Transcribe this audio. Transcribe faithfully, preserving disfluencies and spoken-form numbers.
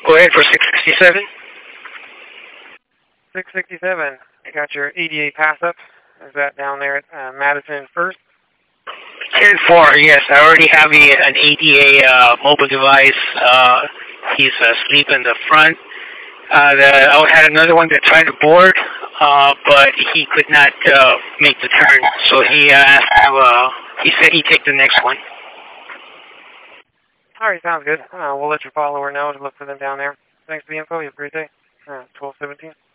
Go ahead for six sixty-seven. six sixty-seven, I got your A D A pass up. Is that down there at uh, Madison First? ten four, yes. I already have a, an A D A uh, mobile device. Uh, he's asleep in the front. Uh, the, I had another one that tried to board, uh, but he could not uh, make the turn. So he uh, asked, uh, he said he'd take the next one. All right, sounds good. Uh, we'll let your follower know to look for them down there. Thanks for the info. You have a great day. Uh, twelve seventeen.